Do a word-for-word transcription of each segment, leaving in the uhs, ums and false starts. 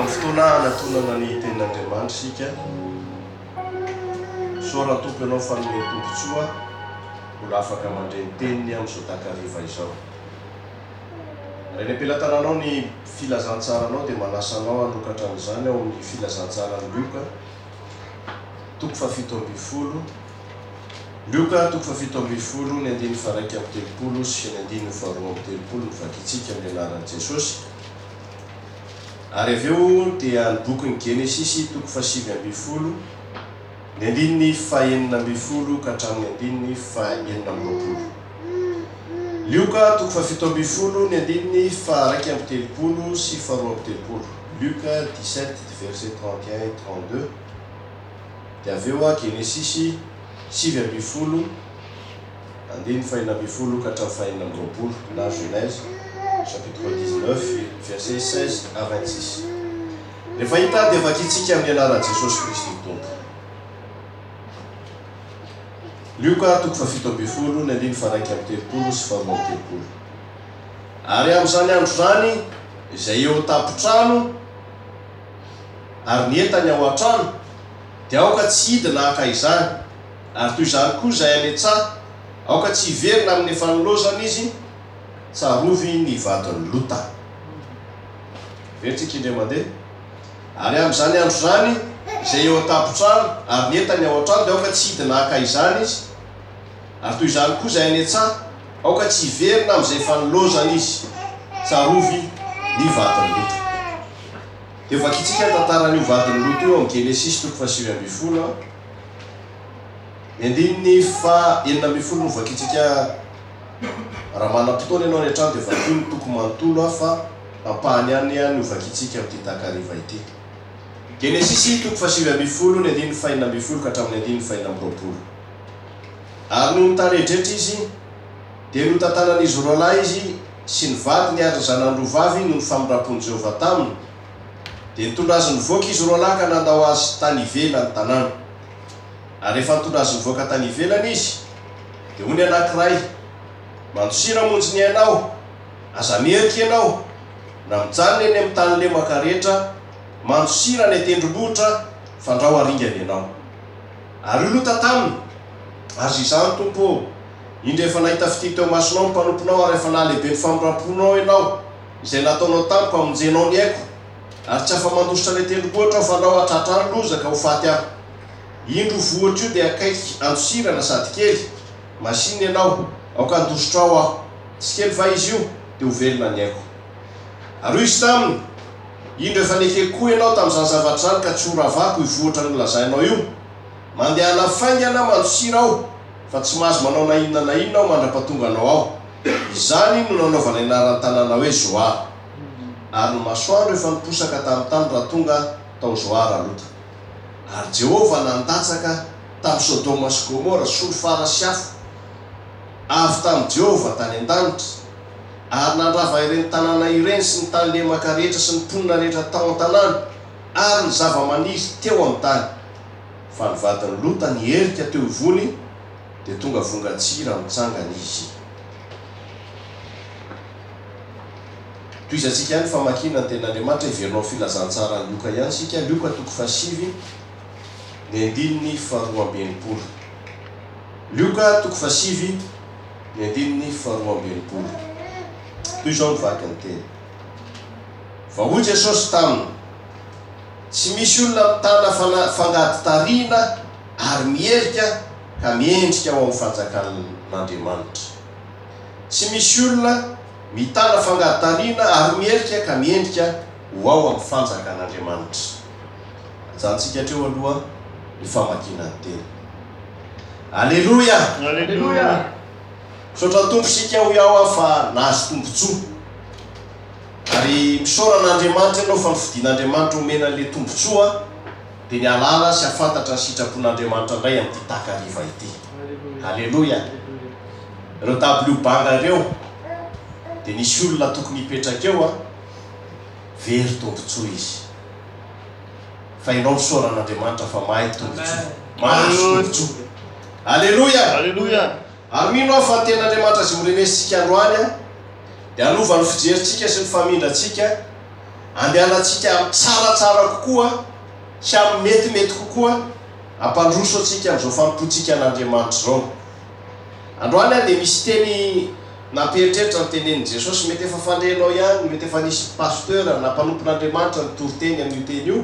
fotoana anatonana ny tenin'Andriamanitra sika sora tompo ianao fanome tompontsoa mbola afaka mandreny teniny amin'izao takariva izao. Reny ampelantananao ny filazantsaranao dia manasanao hanokatra amin'izany ao amin'ny filazantsaran'ny Lioka toko fafito ambin'ny folo Lioka toko fafito ambin'ny folo ny andiny faraika amin'ny telopolo sy ny andiny faharoa amin'ny telopolo ny vakitsika amin'ny anaran'i Jesosy. Ary avy eo dia ny boky ny Genesisy toko fasivy ambin'ny folo ny andiny fahaenina ambin'ny folo ka hatramin'ny andiny fahaenina amby roapolo. Lioka toko fafito ambin'ny folo ny andiny faharaika amin'ny telopolo sy faharoa amin'ny telopolo. Luka dix-sept verset trente et un et trente-deux. Dia avy eo Genesisy sivy ambin'ny folo andiny fahaenina ambin'ny folo ka hatramin'ny fahaenina amby roapolo na Genèse chapitre dix-neuf verset seize à vingt-six. Rehefa hita dia vakitsika amin'ny anaran'i Jesosy Kristy Tompo. Lioka toko fafito ambin'ny folo ny andiny faharaika amin'ny telopolo sy faharoa amin'ny telopolo. Ary amin'izany andro zany izay eo tampotrano ary ny entany ao an-trano dia aoka tsy hidina haka izany, ary toy izany koa izay any an-tsaha aoka tsy hiverina amin'ny fanolozana izy tsarovy ny vadiny Lota. Veritsika indray mandeha. Ary amin'izany andro zany izay eo an-tampotrano ary ny entany ao an-trano dia aoka tsy hidina haka izany izy, ary toy izany koa izay any an-tsaha aoka tsy hiverina amin'izay fanolozana izy tsarovy ny vadiny Lota. Dia vakitsika ny tantaran'io vadiny Lota io amin'ny Genesisy toko fasivy ambin'ny folo ny andiny fahaenina ambin'ny folo no vakitsika. Raha manam-potoana ianao any an-trano dia vakio ny toko manontolo fa ampahany ihany ihany ho vakitsika amin'ity takariva ity. Genesisy toko fasivy ambin'ny folo ny andiny fahaenina ambin'ny folo ka hatramin'ny andiny fahaenina amby roapolo. Ary noho nitarehdretra izy dia notantanan'izy roa lahy izy sy ny vadiny ary ny zanany roa vavy no famindrampon'i Jehovah taminy. Dia nitondra azy nivoaka izy roa lahy ka nandao azy tany ivelany tanàna. Ary rehefa nitondra azy nivoaka tany ivelany izy dia hoy ny anankiray, mandosira monjy ny ianao, aza mierika ianao, na mijanona eny amin'ny tany lemaka rehetra, mandosira ny tendrombohitra, fandrao aringana ianao. Ary Lota taminy, azy izany Tompo, indray efa nahita fity teo masonao ny mpanomponao ary efa nahalehibe ny famindramponao ianao, izay nataonao tamiko hamonjenao ny haiko, ary tsy afa mandositra ny tendrombohitra aho fandrao hatratrany lozaka ho faty aho. Indro vohatra io dia akaiky andosirana sady kely, masiny ianao, aoka andositra ao aho, tsy kely fa izy io dia ho velona ny haiko. Ary izy taminy, indro efa nekeko koa ianao tamin'izany zavatra zany ka tsy ho ravako hivohatra ny lazainao io, mandehana faingana mandosira aho, fa tsy mahazo manao na inona na inona aho mandra-pahatonganao ao. Izany no nanaovana anaran'ny tanàna hoe Zoara. Ary ny masoandro efa niposaka tamin'ny tany raha tonga tao Zoara Lota. Ary Jehovah nandatsaka tamin'ny Sodoma sy Gomora solofara sy afo avy tamin'ny Jehovah tany an-danitra, ary nandrava ireny tanàna ireny sy ny tany lemaka rehetra sy ny mponina rehetra tao an-tanàna ary ny zava-maniry teo amin'ny tany. Fa ny vadiny Lota nierika teo ivony dia tonga vongatsira mitsangana izy. Toy izantsika ihany famakina ny tenin'Andriamanitra iverinao filazantsara ny Lioka ihany sika. Lioka toko fasivy ny andininy faharoa amby enimpolo. Lioka toko fasivy ny andininy faharoa amby enimpolo. Toy izao mivaky ny teny. Fa hoy Jesosy taminy, tsy misy olona mitana fangady tarina ary mierika ka miendrika ao amin'ny fanjakan'Andriamanitra. Tsy misy olona mitana fangady tarina ary mierika ka miendrika ho ao amin'ny fanjakan'Andriamanitra. Ajantsika hatreo aloha ny famakina ny teny. Alleluia! Alleluia! Misaotra tompo sika ho ao fa nahazo tombontsoa. Ary misaoran'Andriamanitra ianao fa nifidian'Andriamanitra omena an'ilay tombontsoa dia ny alala sy hafantatra ny sitrapon'Andriamanitra indray amin'ity takariva ity. Alleluia! Ireo tableau banga ireo dia nisy olona tokony hipetraka eo a, very tombontsoa izy. Fa ianao misaoran'Andriamanitra fa mahay tombontsoa, mahazo tombontsoa. Alleluia! Alleluia! Ary mino aho fa ny ten'Andriamanitra izay morenesitsika androany dia anovany fijerintsika sy ny famindratsika andehanantsika tsaratsara kokoa sy amin'ny metimety kokoa ampandroso atsika amin'izao fanompoantsika an'Andriamanitra zao. Androany a dia misy teny nampieritreritra ny tenenin' Jesosy, mety efa fandrenao ihany, mety efa nisy pasteur na mpanompon'Andriamanitra nitory-teny amin'io teny io,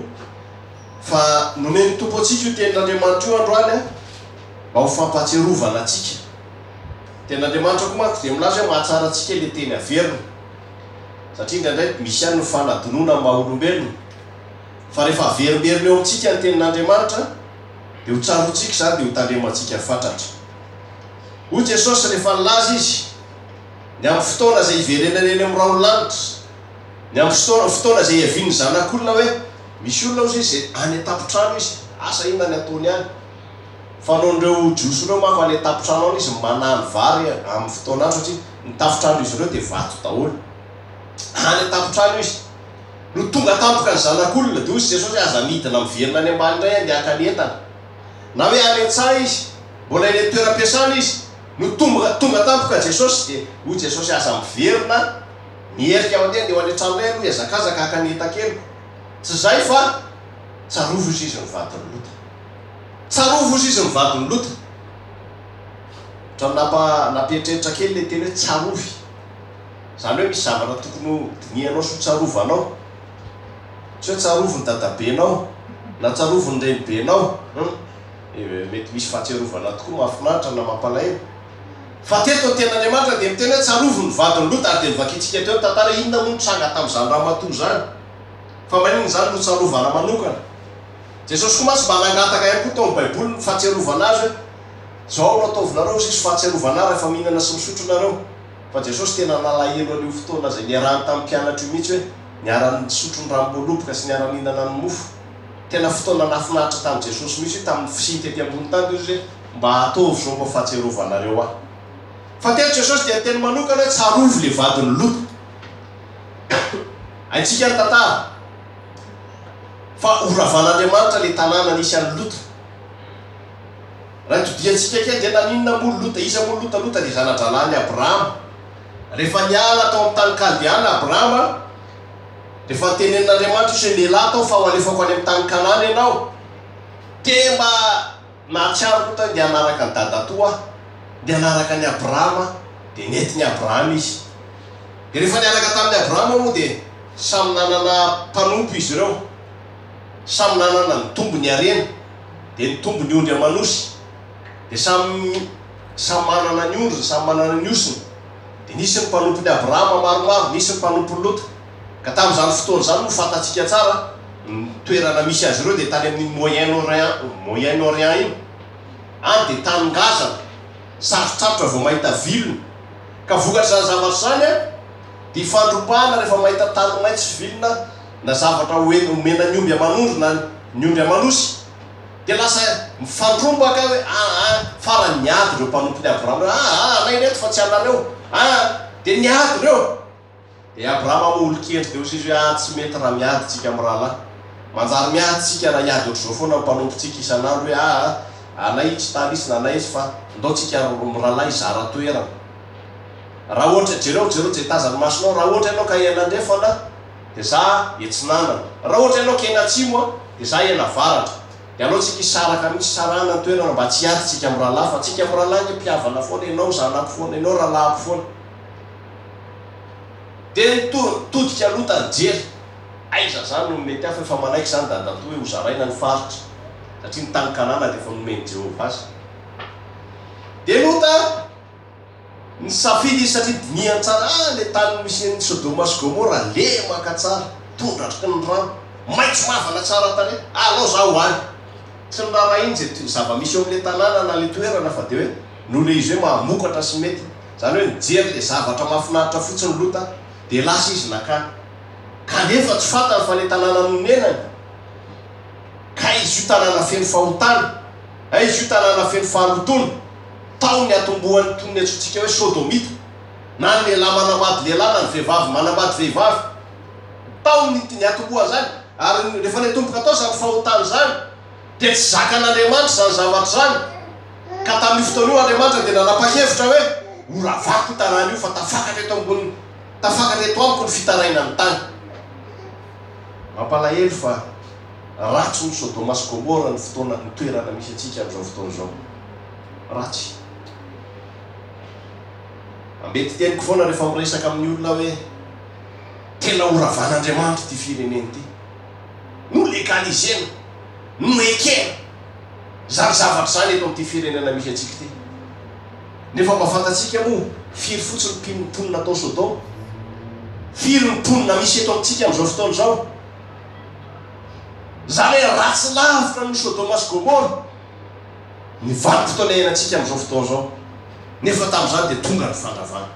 fa nomeny tompo atsika io tenin'Andriamanitra io androany a mba ho fampatsiarovana atsika. Tenin'Andriamanitra koa manko dia milaza hoe mahatsara atsika le teny averina, satria indraindray misy ihany no fanadinoana maha olombelona, fa rehefa averiberina eo amintsika ny tenin'Andriamanitra dia ho tsarotsika zany dia ho tandremantsika fantatra. Hoy Jesosy rehefa nilaza izy ny amin'ny fotoana izay iverenany eny amin'ny raolanitra, ny amin'ny fotoana fotoana izay iaviny zanak'olona hoe misy olona ozy izy any an-tampon-trano izy, asa inona ny ataony any. Fanaon'ireo jiosy ireo manko any an-tampon-trano any izy manany vary amin'ny fotoana andro, satria ny tampon-trano izy ireo dia vato daholo. Any an-tampon-trano izy no tonga tampoka ny zanak'olona dia hozy Jesosy aza midina miverina any ambany indray andeha haka ny entana, na hoe any an-tsaha izy mbola eny toeram-piasana izy no tonga tonga tampoka Jesosy dia hoy Jesosy aza miverina mierika ao an-tena dia ho any an-trano iray aloha iazakazaka haka ny entan-keloko. Tsy zay fa tsarovo izy izy mivadiny lota, tsarovo izy izy mivadiny lota. Ohatrany napa nampieritreritra kely le teny hoe tsarovy, zany hoe misy zavatra tokony dinianao sy tsarovanao, tsy hoe tsarovo ny dadabenao na tsarovo ny renibenao, mety misy fahatsiarovana tokoa mahafinaritra na mampalahelo. Fa teto ny ten'Andriamanitra dia miteny hoe tsarovo ny vadiny lota, ary dia nivakitsika teo tantara inona moa nitranga tamin'izany ramatoa zany, fa maninona zany no tsarovana manokana. Jesosy koa mantsy mba nangataka ihany koa tao amin'ny Baiboly ny fahatsiarovana azy hoe zao no ataovinareo sisy fahatsiarovana rehefa mihinana sy misotro nareo. Fa Jesosy tena nalahelo an'io fotoana izay niarahany tamin'ny mpianatra io mihitsy hoe niarany nisotro ny ranom-boaloboka sy niara-mihinana ny mofo. Tena fotoana nafinaritra tamin'i Jesosy mihitsy hoe tamin'ny fisintety ambony tany izy hoe mba ataovy zao mba fahatsiarovanareo aho. Fa tena Jesosy dia teny manokana hoe tsarovo le vadiny lota. Haintsika ny tantara fa oravan'Andriamanitra le tanàna nisy an'ny Lota. Raha itodiantsika kely dia naninona moa Lota, iza moa Lota? Lota dia zana-dralany Abrahama. Rehefa niala tao amin'ny tany Kaldiana Abrahama, rehefa tenenin'Andriamanitra izy hoe lehilahy tao fa ho alefako any amin'ny tany Kanana ianao, te mba nahatsiaro Lota dia hanaraka ny dadatoa, dia hanaraka ny Abrahama, dia nety ny Abrahama izy. Dia rehefa niaraka tamin'ny Abrahama moa dia samy nanana mpanompo izy ireo, samy nanana ny tombo ny arena, dia ny tombo ny ondry amanosy, dia samy samy manana ny ondry, samy manana ny osiny. Dia nisy ny mpanompon'ny Abrahama maromaro, nisy ny mpanompon'ny Lota. Ka tamin'izany fotoana zany no fantatsika tsara ny toerana misy azy ireo dia tany amin'ny Moyen-Orient, Moyen-Orient iny. Any dia tany ngazana, sarotsarotra vao mahita vilona. Ka vokatry zany zavatra zany a, dia ifandropahana rehefa mahita tany maitso vilona na zavatra omena ny omby aman'ondry na ny ondry amanosy, dia lasa mifandrombaka hoe ah farany niady ireo mpanompon'ny Abrahama, ah anay reto fa tsy anareo, ah dia niady ireo. Dia Abrahama olo-kendry dia hozy izy hoe ah tsy mety raha miady tsika amin'ny rahalahy, manjary miady tsika raha hiady ohatr'izao foana mpanompontsika isan'andro hoe ah anay tsy tany isy na anay izy fa ndao tsika rahalahy izara toerana. Raha ohatra jereo jereo zay tazany masonao, raha ohatra ianao ka eny andrefana dia za etsinanana, raha ohatra ianao ka eny atsimo dia za eny avaratra. Dia aleo tsika isaraka mihitsy sarana ny toerana mba tsy hiady tsika amin'ny rahalahy, fa tsika amin'ny rahalahy ny mpiavana foana, ianao zanako foana, ianao rahalahiko foana. Dia nitodika Lota nijery, aiza zany no mety hafa efa manaiky zany dadatoa hoe ho zaraina ny faritra, satria ny tany Kanana dia efa nomeny Jehovah azy. Dia Lota nisafidy izy satria diniany tsara, ah le tany misy Sodoma sy Gomora lemaka tsara, tondratriky ny rano, maitso mavana tsara tare, alao zaho any. Tsy nirara iny zay zava-misy eo amin'le tanàna na le toerana, fa dia hoe noho le izy hoe mamokatra sy mety, zany hoe nijery le zavatra mahafinaritra fotsiny Lota, dia lasa izy nakany. Kanefa tsy fantany fa le tanàna nonenany, ka izy io tanàna feno fahotana, izy io tanàna feno fahalotona, tao ny atombohany toy ny antsointsika hoe sodomita, na ny lehilahy manambady lehilahy na ny vehivavy manambady vehivavy, tao ny atomboha zany. Ary rehefa netomboka tao zany fahotana zany, dia tsy zakan'Andriamanitra zany zavatra zany. Ka tamin'ny fotoana io Andriamanitra dia nanapa-kevitra hoe oravako io tanàna io fa tafakatra eto ambony, tafakatra eto amiko ny fitaraina ny tany. mampalahelo fa ratsy ny Sodoma sy Gomora ny fotoana ny toerana misy atsika amin'izao fotoana izao. Ratsy. Mety teniko foana rehefa miresaka amin'ny olona hoe tena horavan'Andriamanitra ty fireneny ty. No legalisena, no ekena. Zany zavatra zany eto amin'ity firenena misy atsika ty. Nefa mahafantatsika moa firy fotsiny ny mponina tao Sodoma. Firy ny mponina misy eto amintsika amin'izao fotoana izao. Zany hoe ratsy lavitra ny Sodoma sy Gomora. Ny vanim-potoana iainantsika amin'izao fotoana izao. Nefa tamin'izany dia tonga ny fandravana.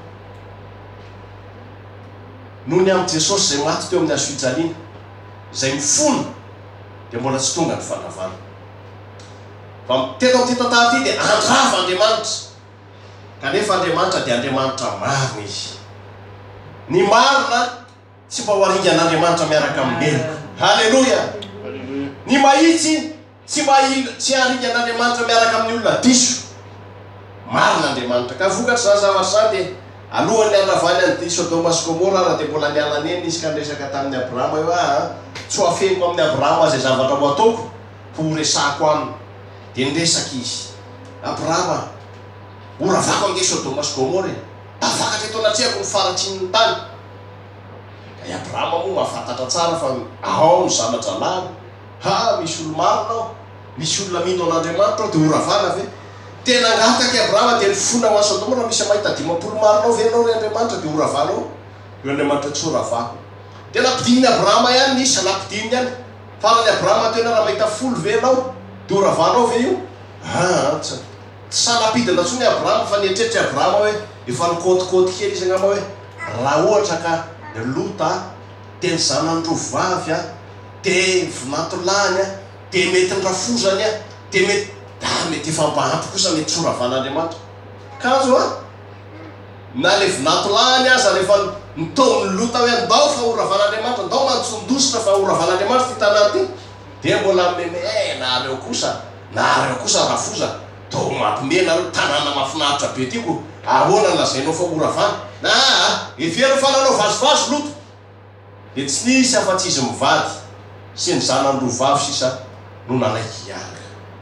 Noho ny amin'ny Jesosy izay maty teo amin'ny hazo fijaliana, izay mifona, dia mbola tsy tonga ny fandravana. Fa teto amin'ity tantara ity dia andrava Andriamanitra. Kanefa Andriamanitra dia Andriamanitra marina izy. Ny marina tsy mba ho haringan'Andriamanitra miaraka amin'ny meloko. Halleluja! Ny mahitsy tsy mba tsy haringan'Andriamanitra miaraka amin'ny olona diso. Marina Andriamanitra. Ka vokatry zany zavatra zany dia alohan'ny andravany an'ity Sodoma sy Gomora raha dia mbola nialana eny izy ka niresaka tamin'ny Abrahama eo ah tsy ho afeniko amin'ny Abrahama izay zavatra ho ataoko ho resako aminy. Dia niresaka izy. Abrahama, horavako amin'ity Sodoma sy Gomora. Afakatra eto anatrehako ny faratsiny ny tany. Ka Abrahama moa mahafantatra tsara fa ao ny zanatra lany. Ha, misy olo marina ao, misy olona mino an'Andriamanitra ao dia horavana ve? Tena ngataka Abrahama dia nifona ho an'ny Sodoma raha misy mahita dimampolo marina ao ve ianao ry Andriamanitra dia horavana ao. Io Andriamanitra tsy horavako. Tena ampidininy Abrahama ihany nisy anapidininy ihany. Farany Abrahama tena raha mahita folo ve ianao dia horavana ao ve io? Ah, tsy sanapidina intsony Abrahama fa nieritreritry Abrahama hoe efa nikôtikôty kely izy angamba hoe raha ohatra ka Lota dia ny zanany rovavy a dia vinatolany a dia mety ny rafozany a dia mety ah mety ifampahampy kosa mety tsy horavan'Andriamanitra. Kazo a na le vinatolany aza rehefa nitaon'ny Lota hoe andao fa horavan'Andriamanitra, andao mantsondositra fa horavan'Andriamanitra ty tanàna ty, dia mbola meme eh nareo kosa nareo kosa rafoza tao mampimena tanàna mahafinaritra be tyko ahoana lazainao fa horavana na every fa nanao vazovazo Lota. Dia tsy nisy afa-tsy izy mivady sy ny zanany roavavy sisa no nanaiky hiaraka.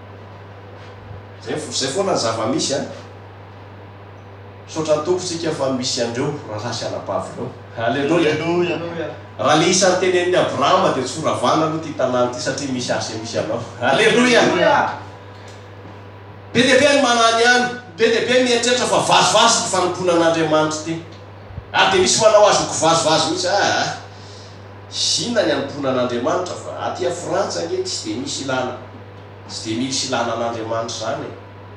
Zay foana ny zava-misy a. Sotra tompotsika fa misy andreo raha rasy anapavy reo. Halleluja. Raha le isa ny tenenin'ny Abrahama dia tsy horavana aloha ty tanàna ty satria misy asa misy anao. Halleluja. Be dia be ny manany ihany, be dia be mieritreritra fa vazovazo ty fanompona an'Andriamanitra ty. Ah dia misy manao azoko vazovazo mihitsy ah sina ny anompona an'Andriamanitra fa aty a Frantsa nge tsy dia misy ilana. Tsy dia misy ilana an'Andriamanitra zany.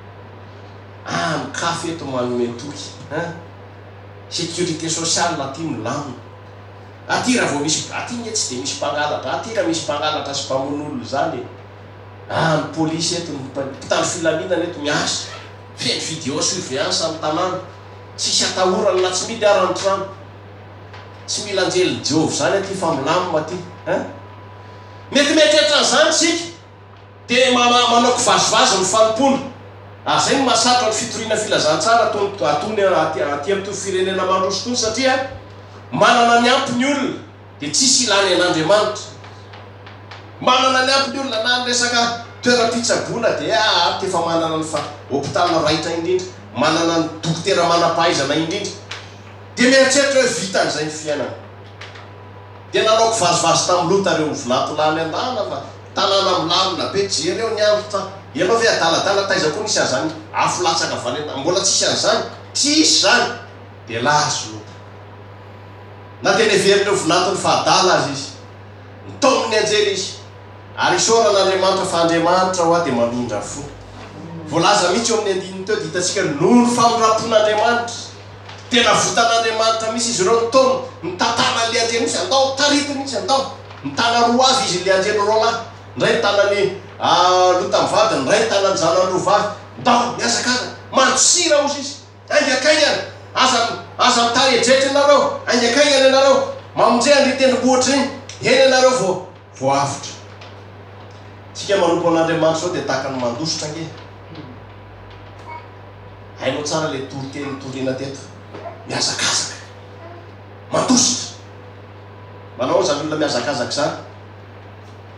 Ah mikafy eto manome toky. Sécurité sociale aty milamina. Aty raha vao misy aty nge tsy dia misy mpangalatra. Aty raha misy mpangalatra sy mpamon'olo zany. Ah ny polisy eto mpitandro filaminana eto miasa. Feno vidéo surveillance amin'ny tanàna. Tsisy atahorana na tsy mily arany trano. Tsy mila anjely Jehova zany aty fa milamina aty. Mety mieritreritra an'izany sika. Dia manao kivazovazo ny fanompona. Ah zay no mahasatra ny fitoriana filazantsara atony aty amin'ny firenena mandroso tony satria manana ny ampy ny olona dia tsisy ilany an'Andriamanitra. Manana ny ampy ny olona na ny resaka toeram-pitsaboana dia ah tefa manana ny fa hôpitala raitra indrindra, manana ny dokotera manam-pahaizana indrindra. Dia mieritreritra hoe vitan'izay ny fiainana. Dia nanao kivazovazo tamin'ny Lota reo vinatolany an-dàna fa tanàna milamina be jereo ny andro ta ianao ve adaladala taiza koa nisy an'izany afo latsaka valena mbola tsisy an'izany tsisy zany dia lazo Lota. Na tena heverin'ireo vinatony fa adala azy izy nitao amin'ny anjely izy ary isaoran'Andriamanitra fa Andriamanitra ho a dia mamindra fo. Voalaza mihitsy eo amin'ny andininy teo dia hitantsika noho ny famindrapon'Andriamanitra tena votan'Andriamanitra misy izy ireo nitaony nitatana le anjely misy andao tarity mihitsy andao nitana roa avy izy le anjely roa lahy ndray nitanany Lota mivady ndray nitanany zanany roavavy ndao miazakaza mantsira ozy izy aingakaingana aza aza mitary ejetra ianareo aingakaingana ianareo mamonjea an'le tendrombohitra iny eny ianareo vo vo avitra. Tsika manompo an'Andriamanitra zao dia tahaka ny mandositra nge. Hainao tsara le toriteny toriana teto miazakazaka mandositra. Manao zany olona miazakazaka zany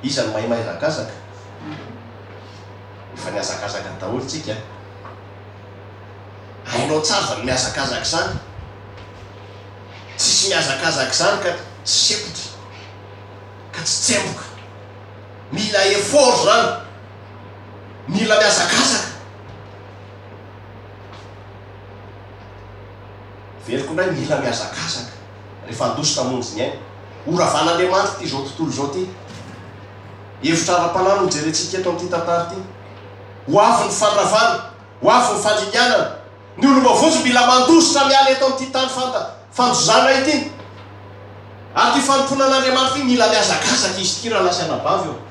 iza ny maimay zakazaka efa niazakazaka daholo tsika hainao tsara fa miazakazaka zany tsisy miazakazaka zany ka tsy sepotra ka tsy tsemboka mila effort zany mila miazakazaka veliko ndray mila miazakazaka rehefa andositra monjy ny ainy oravan'Andriamanitra ty zao tontolo zao ty hevitra ara-panano mijerentsika eto amity tantara ty ho avy ny fandravana ho avy ny fandringanana ny olombavozo mila mandositra miala eto amity tany fanta fandozana ity ary ty fanomponan'Andriamanitra ty mila miazakazaka izy ty raha lasa anabavy eo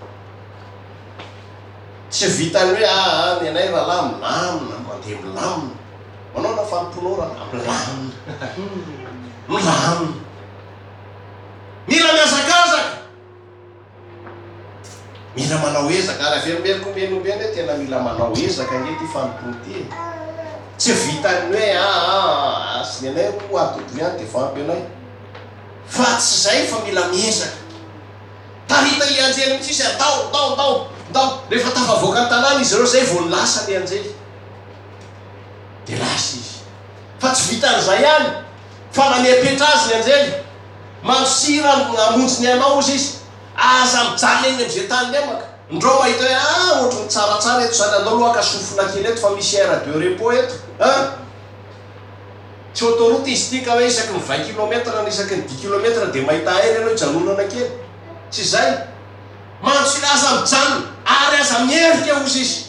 tsy vitany hoe a ny anay raha milamina mandeha milamina manao na fanomponao raha milamina milamina mila miazakazaka mila manao ezaka ary averimberiko omenombeny hoe tena mila manao ezaka nge ty fanompony ty tsy vitany hoe a sy ny anay ho atodo ihany de vampy anay fa tsy zay fa mila miezaka tarita le anjely mitsisy atao tao tao tao rehefa tafavoaka ny tanàna izy reo zay vo ny lasa le anjely de lasa izy fa tsy vitan'izay ihany fa namiapetra azy ny anjely manosira amonjy ny anao izy izy aza mijaly egny am'izay tany lemaka ndreo mahita hoe a ohatry ny tsaratsara eto zany andao lohaka sofina kely eto fa misy aire de repos eto a tsy autoroute izy ty ka hoe isaky ny vingt kilometre isaky ny dix kilometre de mahita aire ianao hijanonana kely tsy zay manosira aza mijano ary aza mierika ozy izy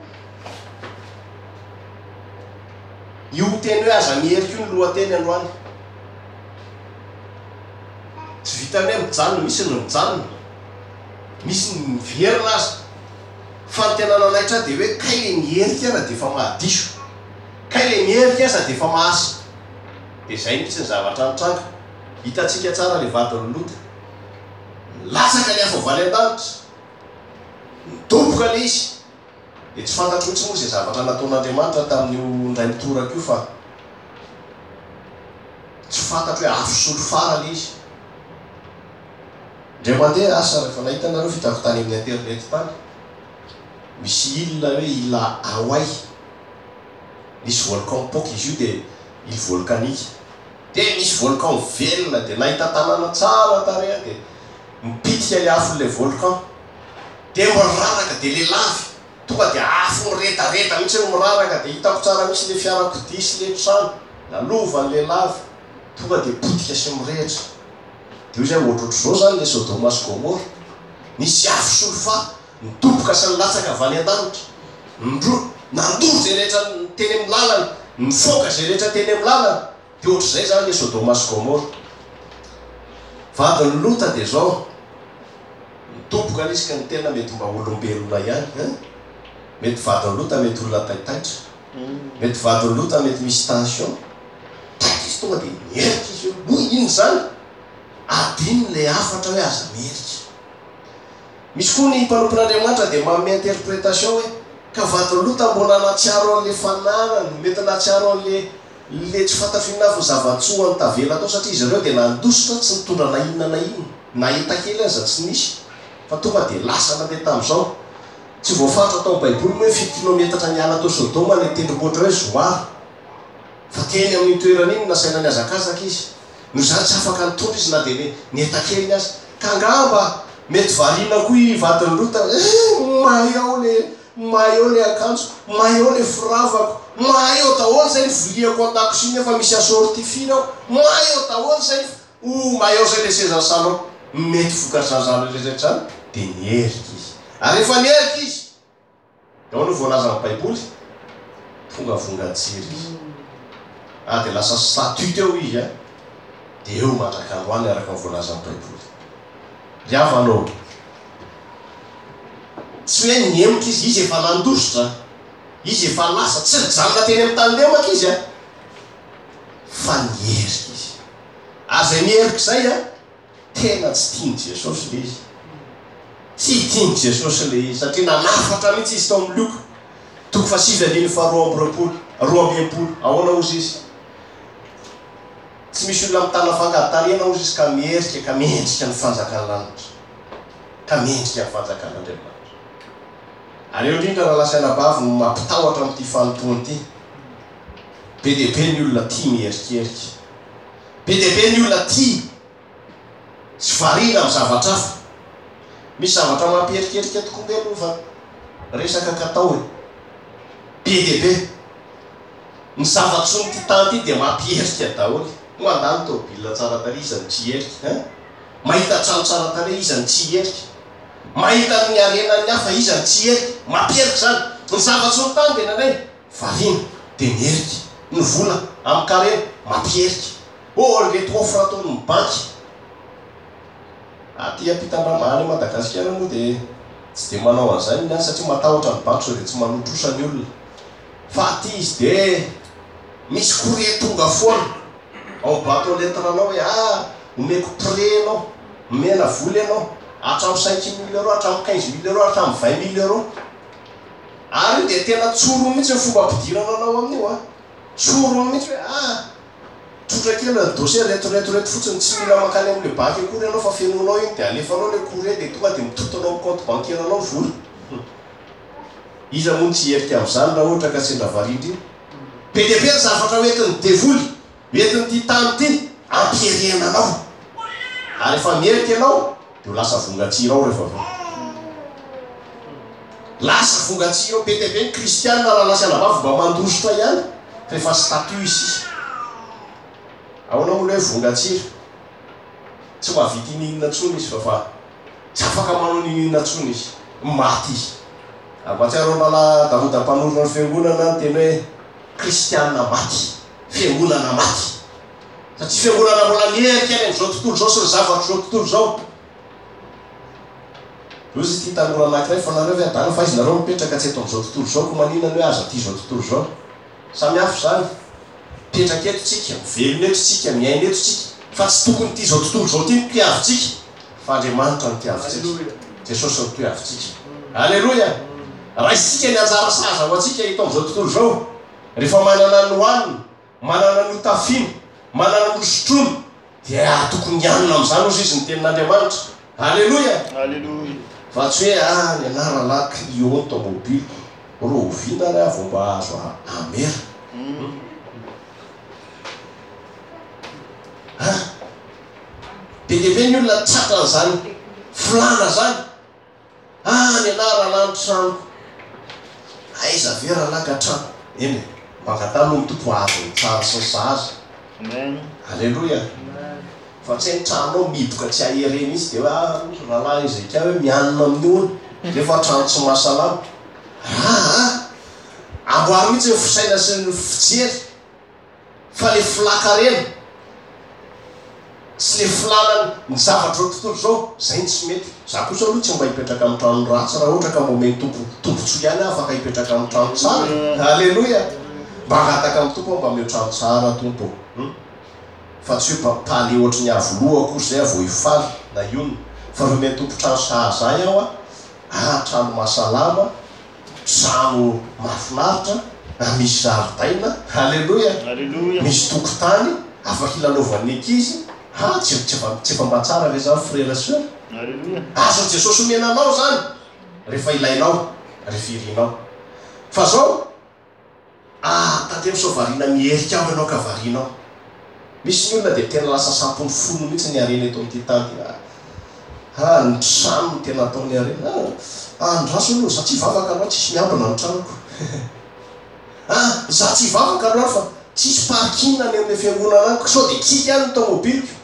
io teny hoe aza mierika io ny lohateny androany tsy vitany hoe mijanona misy ny mijanona misy ny miverina azy fa ny tena nanaitra de hoe kay le mierika raha de efa mahadiso kay le mierika aza de efa mahasa de zay mitsy ny zavatra nitranga hitatsika tsara le vadiny Lota latsaka le afa valy an-danitra mitomboka le izy de tsy fantatro mitsy moa zay zavatra nataon'Andriamanitra tamin'io ndray mitoraka io fa tsy fantatro hoe afosolo fara le izy ndre mandeha asa rehefa nahita nareo fitako tany amin'ny internet tany misy ilona hoe ila Hawaï misy volcan poka izy io de il volcanique de misy volcan velona de nahita tanàna tsara tarea de mipitika le afon'le volcan de miraraka de le lavy tonga de afo retareta mihitsy no miraraka de hitako tsara mihitsy le fiarakodia sy le trano lalovany le lavy tonga de potika sy mirehitra de io zay ohatrohatro zao zany le Sodoma sy Gomora nisy afo solofa mitomboka sy nilatsaka avy any an-danitra ndro nandoro zay rehetra teny amin'ny lalana nifoka zay rehetra teny amin'ny lalana de ohatr'izay zany le Sodoma sy Gomora vadiny Lota de zao mitomboka izy ka ny tena mety mba olombelona ihany mety vadiny Lota mety olona taitaitra mety vadiny Lota mety misy tension taitra izy tonga de mierika izy io no ino zany adiny le afatra hoe aza mierika misy koa ny mpanompon'Andriamanitra de manome interprétation hoe ka vadiny Lota mbola natsiaro an'le fananany mety natsiaro an'le le tsy fantatrina ny zavatsoa ny tavela atao satria izy ireo de nandositra tsy nitondra na inona na ino na enta kely aza tsy nisy fa tonga de lasa nandeha tam'izao tsy voafatra atao baiboly hoe fito kilometatra niala tao Sodoma le tendrombohitra hoe Zoara fa teny amin'ny toerana iny nasaina niazakazaka izy no zany tsy afaka nitondra izy na de ny enta kely azy ka angamba mety variana koa i vadiny Lota mahay ao le mahay ao le akanjo mahay ao le firavako mahay ao daholo zay ny viliako an-dako sy nefa misy assortifina ao mahay ao daholo zay o mahay ao zay le seza salon mety vokatr'zany rehetrarehetra de nierika izy ary efa nierika izy ao no voalaza ny baiboly tonga vongatsiry izy ah de lasa statut eo izy a de eo mandraka androany araka ny voalaza ny baiboly riavanao tsy hoe niemoka izy izy efa nandositra izy efa lasa tsy rijanona teny amin'ny tany lemaka izy a fa nierika izy azay mierika zay a tena tsy tiany Jesosy le izy tsy tiany Jesosy le izy satria nanafatra mihitsy izy tao amin'ny loko toko fa sivy andiny fa roa amby roapolo roa amby epolo ahoana ozy izy tsy misy olona mitana fangatariana ozy izy ka mierika ka miendrika ny fanjakany lanitra ka mendrika ny fanjakan'Andriamanitra. Ary eo indrindra raha lasainabavy no mampitahotra amin'ity fanontony ity. Be dia be ny olona tia mierikeriky. Be dia be ny olona tia sy variana amin'ny zavatra hafa. Misy zavatra mampierikeriky tokoa be aloha fa resaka katao e. Be dia be. Ny zava-tsoa ty tany ity dia mampierika daholo. Ho andany tômôbilina tsara tarehy izy ny tsy erika. Mahita trano tsara tarehy izy ny tsy erika. Mahita ny arenan'ny hafa izy ny tsy erika. Mampierika zany. Ny zava-tsoa ny tany dia nanay variana dia mierika. Ny vola amin'ny karena mampierika. Oh, reto offre ataon'ny banky. Aty ampitan-dramany Madagasikara moa dia tsy dia manao an'izany ny satria matahotra ny banky sao dia tsy manotrosa ny olona. Fa aty izy dia misy courrier tonga foana ao bato letranao hoe ah omeko pré anao, mena vola ianao hatramin'ny cinq mille euros, hatramin'ny quinze mille euros, hatramin'ny vingt mille euros. Ary io dia tena tsoro mihitsy ny fomba ampidirana anao amin'io a. Tsoro mihitsy hoe ah tsotra kely ny dossier retoreto fotsiny tsy mila mankany amin'le banky akory ianao fa fenonao iny dia alefanao le courrier dia tonga dia mitotanao amin'ny compte bancaire anao ny vola. Iza moa tsy herika amin'izany raha ohatra ka sendra varindry. Be dia be ny zavatra hoentin'ny devoly, hoentin'ny ty tany ty ampierena anao. Ary efa mierika ianao dia ho lasa vongatsira ao rehefa avy. Lasa vongatsira ao. Be dia be ny kristianina raha lasanabavy mba mandositra ihany fa efa statut izy. Ahoana moa hoe vongatsira. Tsy mahavita ininona tsony izy fa fa tsy afaka manao ininona tsony izy. Maty izy. Ampatsiaro lala dahodam-panorona ny fiangonana tena hoe kristianina maty, fiangonana maty. Satria fiangonana mbola mierika any amin'izao tontolo izao sy ny zavatra izao tontolo izao. Ozy ity tanora anankiray fa nareo hoe adala fa izy nareo mipetraka tsy eto amin'izao tontolo izao ko maninona hoe aza ty izao tontolo izao. Samy hafa zany. Petraka eto tsika, mivelona eto tsika, miaina eto tsika. Fa tsy tokony ty izao tontolo izao ty mpiavitsika. Fa Andriamanitra ny mpiavitsika. Jesosy ny mpiavitsika. Alleloia. Raha isika ny anjara saza ho atsika eto amin'izao tontolo izao. Rehefa manana ny hoaniny, manana ny hotafiny, manana ny sotroiny, dia tokony hianona amin'izany ozy izy ny tenin'Andriamanitra. Alleloia. Alleloia. Fa tsy hoe ah ny anara la Clio tômôbiliko, rovina raha vao mba azo amera. Ah, be dia be ny olona tsatra zany, filana zany. Ah ny anara la ny trano. Aiza vera la ka trano. Eny, mangatano ny tompo azo ny tsara sy ny sahaza. Amen. Alleloia. Fa tsy ny tranonao miboka tsy ahereny izy dia hoe ah rahalahy izay ka hoe mianona amin'ny ony nefa trano tsy mahasalama. Ah, amboary mihitsy ny fisaina sy ny fijery. Fa le filakarena sy le filanany ny zavatra tontolo izao zay tsy mety. Za kosa aloha tsy mba hipetraka amin'ny trano ratsy raha ohatra ka mba omeny tompo tompontsoa ihany afaka hipetraka amin'ny trano tsara. Alleloia. Mba hangataka amin'ny tompo mba omeo trano tsara tompo. Fa tsy hoe paly ohatra ny avoloha kosa zay vao hifaly na ionona. Fa ro omeny tompo trano sahaza aho a ah trano mahasalama, trano mahafinaritra, misy zaridaina. Alleloia. Alleloia. Misy tokotany afaka hilalovan'ny ankizy. Ah tsy tsy efa mba tsara ve zany frère sœur. Alleluia. Azo Jesosy omena anao zany rehefa ilainao, rehefa irinao. Fa zao ah tantemo sao variana mierika aho ianao ka varianao. Misy ny olona dia tena lasa sampony folo mihitsy ny harena eto amin'ity tany. Ah ny trano no tena ataony harena. Ah ny raso aloha za tsy vavaka anao tsisy miambina ny tranoko. Ah za tsy vavaka anao fa tsisy parking any amin'ny fiangonana aniko sao dia kika ihany ny tômôbiliko.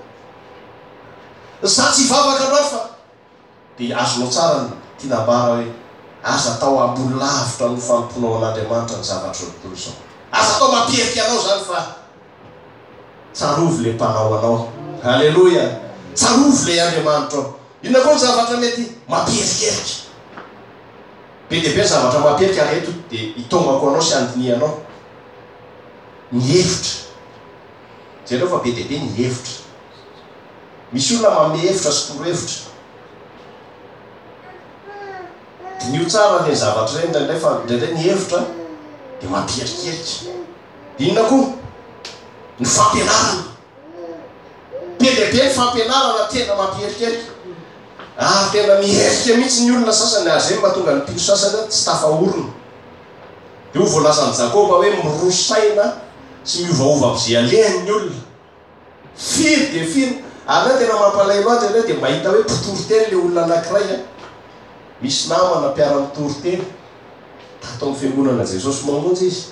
Za tsy vavaka anao fa dia azonao tsara ny tinambara hoe aza atao ambony lavitra no famponao an'Andriamanitra ny zavatra tontolo izao. Aza atao mampierika anao zany fa tsarovy le mpanao anao. Alleloia. Tsarovy le Andriamanitra ao. Inona koa ny zavatra mety mampierikeriky. Be dia be ny zavatra mampierika reto dia hitongako anao sy andinianao. Ny hevitra. Jereo fa be dia be ny hevitra. Misy olona manome hevitra sy toro-hevitra. Dinio tsara le zavatra ireny indraindray fa indraindray ny hevitra dia mampierikeriky. Inona koa? Ny fampianarana. Be dia be ny fampianarana tena mampierikeriky. Ah tena miherika mihitsy ny olona sasany azy eny mahatonga ny mpino sasany tsy tafahorona. Io voalazan'ny Jakoba hoe mirosaina sy miovaova am'izay alehany ny olona. Firy de firy. Ary tena mampalahelo azy ane dia mahita hoe mpitoroteny le olona anankiray a. Misy namana mpiara-mitoroteny atao amin'ny fiangonana Jesosy mamonjy izy.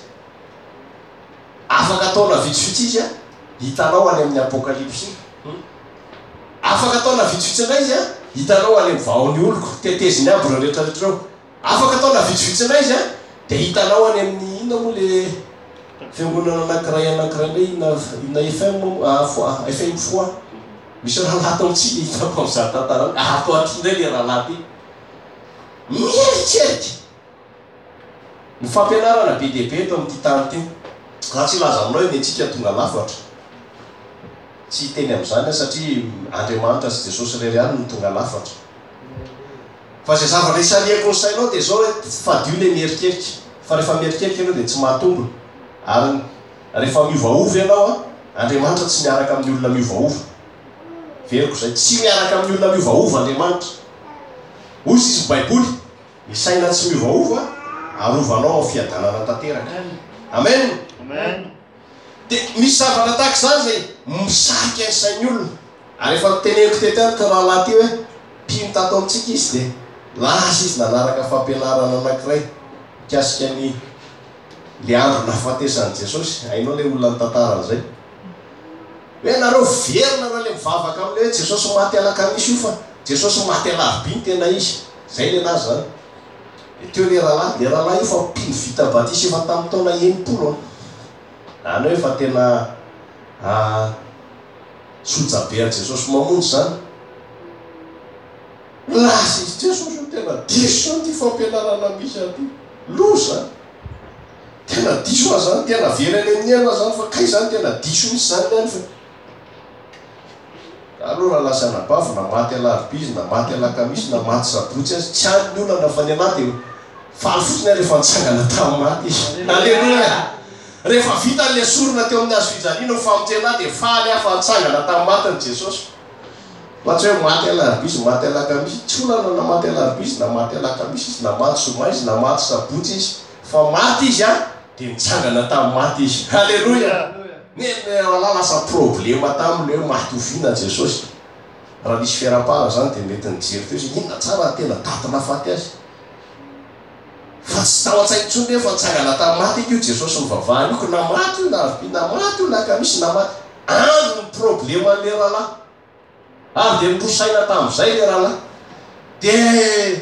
Afaka ataona vitsivitsy izy a, hitanao any amin'ny apokalipsy. Afaka ataona vitsivitsy indray izy a, hitanao any amin'ny vaon'ny oloko, teteziny aby reo rehetrarehetra reo. Afaka ataona vitsivitsy indray izy a, dia hitanao any amin'ny ina moa le fiangonana anankiray anankiray ndray ina ina F M fois. Misy rahalahy tao amintsika hitako amin'izany tantara. Ato aty indray le rahalahy ty. Mieritserika. Ny fampianarana be dia be eto amin'ity tany ty. Raha tsy laza aminao eny antsika tonga lafatra. Tsy teny amin'izany satria Andriamanitra sy Jesosy irery ihany no tonga lafatra. Fa zay zavatra isaliako ny sainao dia zao hoe fadio le mierikerika. Fa rehefa mierikerika ianao dia tsy mahatombona. Ary rehefa miovaova ianao a, Andriamanitra tsy miaraka amin'ny olona miovaova. Veriko zay, tsy miaraka amin'ny olona miovaova Andriamanitra. Ozy izy Baiboly, ny saina tsy miovaova, arovanao ao fiadanana tanteraka. Amen. Amen. Dia misy zavatra tahaka izany zay misarika ny sain'ny olona. Ary efa teneniko tetany ka rahalahy ty hoe mpino tato amintsika izy dia lasa izy nanaraka fampianarana anankiray mikasika ny le andro nahafatesan'i Jesosy. Hainao le olona tantaran'izay. Hoe nareo verina nareo le mivavaka am'le hoe Jesosy maty alakamisy io fa Jesosy maty alarobia ny tena izy. Zay le anazy zany. E teo le rahalahy, le rahalahy io fa mpino vita batisa efa tamin'ny taona enimpolo. Zany hoe fa tena sojabe an'i Jesosy mamonjy zany. Lasa izy Jesosy io tena diso ty fampianarana misy aty. Loza. Tena diso azy zany, tena verany amin'ny ena zany fa kay zany tena diso misy zany ihany fa. Aloha raha lasa nabavy na maty alarobia izy, na maty alakamisy, na maty sabotsy azy, tsy any ny olana fa ny anaty faly fotsiny rehefa nitsangana tamin'ny maty izy. Alleluia. Rehefa vita le sorona teo amin'ny azo fijaliana famonjena dia faly afa nitsangana tamin'ny matiny Jesosy. Fa tsy hoe maty alarobia izy, maty alakamisy, tsy olana na maty alarobia izy, na maty alakamisy izy, na maty zoma izy, na maty sabotsy izy, fa maty izy a dia nitsangana tamin'ny maty izy. Alleluia. Raha lasa problema tamile hoe maty oviana Jesosy. Raha nisy fiarapara zany dia mety nijery teo izy inona tsara tena daty nahafaty azy. Fa tsy tao an-tsainy intsony hoe fa nitsangana tamin'ny maty io Jesosy mivavahany io, na maty io na arobia, na maty io na kamisy na maty. Andro ny problema an'le rahalahy. Ary dia nirosaina tamin'izay le rahalahy. Dia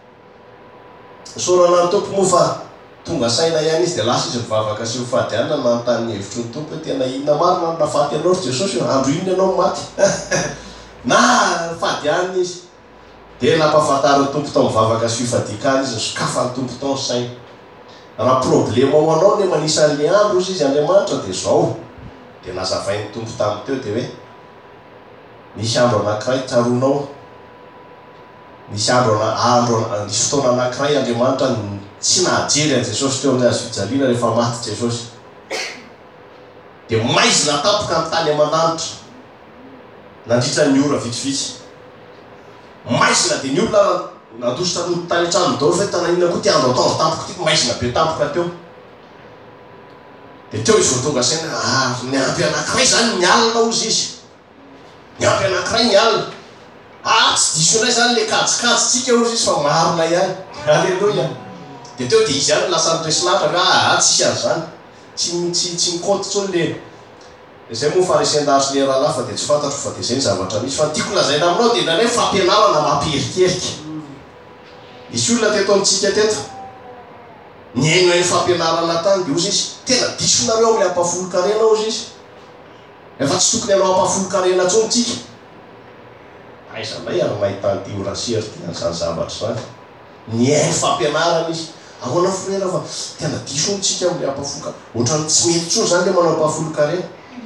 sorana ny tompo moa fa tonga saina ihany izy dia lasa izy mivavaka sy mifadianana manontany hevitry ny tompo hoe tena inona marina nahafaty anao ry Jesosy, andro inona ianao maty. Na fadianina izy. Dia nampahafantariny tompo tao mivavaka sy fifadikana izy, sokafany tompo tao ny saina. Raha problema ao anao ne manisa an'le andro izy izy Andriamanitra dia zao. Dia nazavain'ny tompo tamin'ny teo dia hoe misy andro anankiray tsaronao. Misy andro andro nisy fotoana anankiray Andriamanitra tsy nahajery an Jesosy teo amin'ny azo fijaliana rehefa maty Jesosy. Dia maizina tapoka ny tany aman-danitra. Nandritra ny ora vitsivitsy. Maizina dia ny olona nandositra ny tany an-trano daholo fa tana inona koa ty andro ataon'ny tampoka ty maizina be tampoka teo. Dia teo izy vao tonga saina, ah ny ampy anankiray zany mialina ozy izy. Ny ampy anankiray mialina. Ah tsy diso indray zany le kajikajitsika ozy izy fa marina ihany. Alleluia. Dia teo dia izy ihany lasa niresy lahatra hoe ah tsisy azy zany. Tsy tsy tsy mikoty intsony le. Izay moa farisen-dahatry le rahalahy fa dia tsy fantatro fa dia izay ny zavatra misy. Fa ny tiako lazaina aminao dia inona hoe fampianarana mampiherikerika. Misy olona teto amintsika teto. Ny haino haino fampianarana tany dia ozy izy tena disonareo amin'ny ampahafolo-karena ozy izy. Efa tsy tokony hanao ampahafolo-karena intsony tsika. Aiza indray ary mahita an'ity orasery ty an'izany zavatra zany. Ny haino fampianarana izy. Ahoana frera fa tena disony tsika amin'ny ampahafolo-karena. Ohatrany tsy mety intsony zany le manao ampahafolo-karena.